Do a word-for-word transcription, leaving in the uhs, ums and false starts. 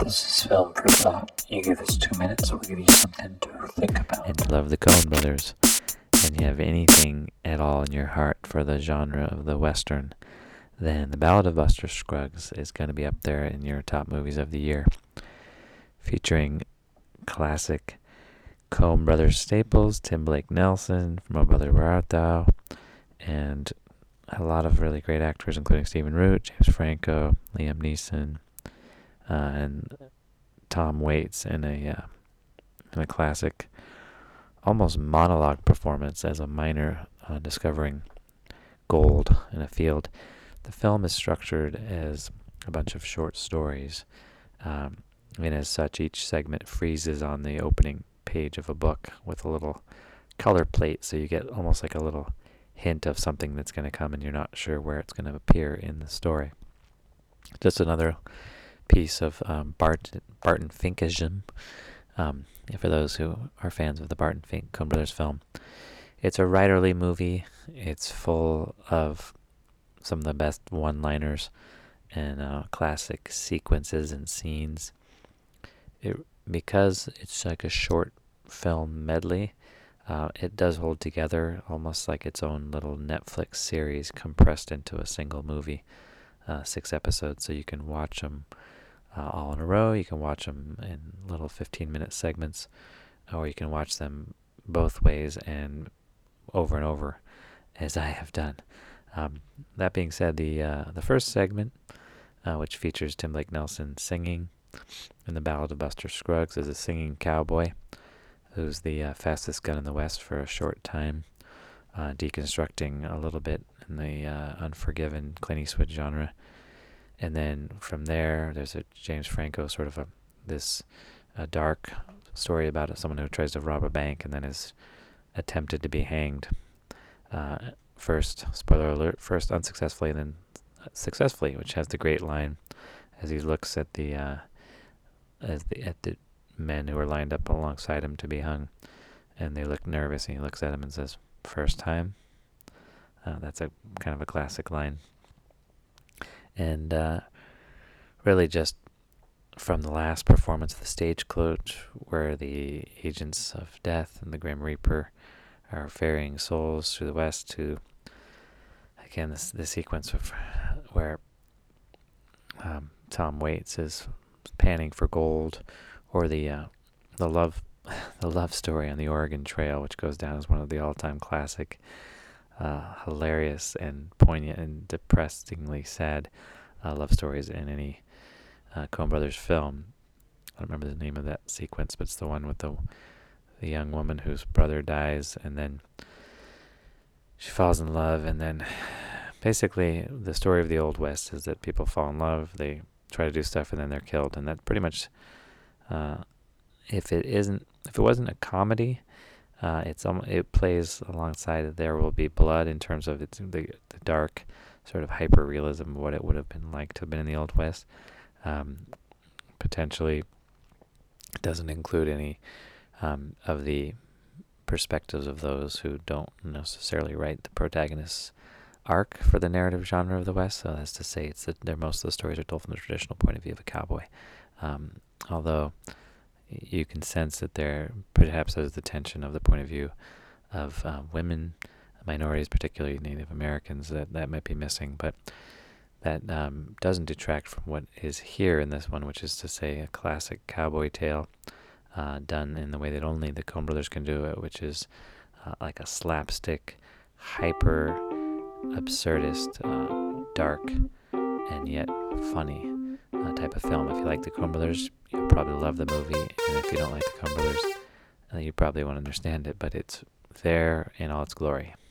This is Film for Thought. You give us two minutes, we'll give you something to think about. And you love the Coen Brothers, and you have anything at all in your heart for the genre of the Western, then The Ballad of Buster Scruggs is going to be up there in your top movies of the year. Featuring classic Coen Brothers staples, Tim Blake Nelson, From O Brother Where Art Thou, and a lot of really great actors, including Stephen Root, James Franco, Liam Neeson, uh, and Tom Waits in a uh, in a classic, almost monologue performance as a miner uh, discovering gold in a field. The film is structured as a bunch of short stories, um, and as such, each segment freezes on the opening page of a book with a little color plate, so you get almost like a little hint of something that's going to come, and you're not sure where it's going to appear in the story. Just another piece of um, Bart, Barton Finkism, um, for those who are fans of the Barton Fink Coen Brothers film. It's a writerly movie. It's full of some of the best one-liners and uh, classic sequences and scenes. It, because it's like a short film medley, uh, it does hold together almost like its own little Netflix series compressed into a single movie, uh, six episodes, so you can watch them uh, all in a row. You can watch them in little fifteen-minute segments, or you can watch them both ways and over and over, as I have done. Um, that being said, the uh, the first segment, uh, which features Tim Blake Nelson singing in The Ballad of Buster Scruggs, is a singing cowboy who's the uh, fastest gun in the West for a short time, uh, deconstructing a little bit in the uh, Unforgiven Clint Eastwood genre. And then from there, there's a James Franco sort of a this a dark story about someone who tries to rob a bank and then is attempted to be hanged. Uh, first, spoiler alert, first unsuccessfully and then successfully, which has the great line as he looks at the uh, as the at the men who are lined up alongside him to be hung, and they look nervous, and he looks at him and says, "First time." Uh, that's a kind of a classic line, and uh, really just from the last performance of the Stagecoach, where the agents of death and the Grim Reaper are ferrying souls through the West to, again, this the sequence of where um, Tom Waits is panning for gold, or the uh, the love the love story on the Oregon Trail, which goes down as one of the all-time classic, uh, hilarious and poignant and depressingly sad uh, love stories in any uh, Coen Brothers film. I don't remember the name of that sequence, but it's the one with the the young woman whose brother dies, and then she falls in love, and then basically the story of the Old West is that people fall in love, they try to do stuff, and then they're killed, and that's pretty much. Uh, if it isn't, if it wasn't a comedy, uh, it's um, it plays alongside There Will Be Blood in terms of its the, the dark sort of hyper realism of what it would have been like to have been in the Old West. Um, potentially, it doesn't include any um, of the perspectives of those who don't necessarily write the protagonist's arc for the narrative genre of the West. So that's to say, it's that they're, most of the stories are told from the traditional point of view of a cowboy. Um, although you can sense that there perhaps has the tension of the point of view of uh, women, minorities, particularly Native Americans, that, that might be missing. But that um, doesn't detract from what is here in this one, which is to say a classic cowboy tale uh, done in the way that only the Coen Brothers can do it, which is uh, like a slapstick, hyper absurdist, uh, dark, and yet funny uh, type of film. If you like the Coen Brothers, you'll probably love the movie, and if you don't like the Coen Brothers, uh, you probably won't understand it, but it's there in all its glory.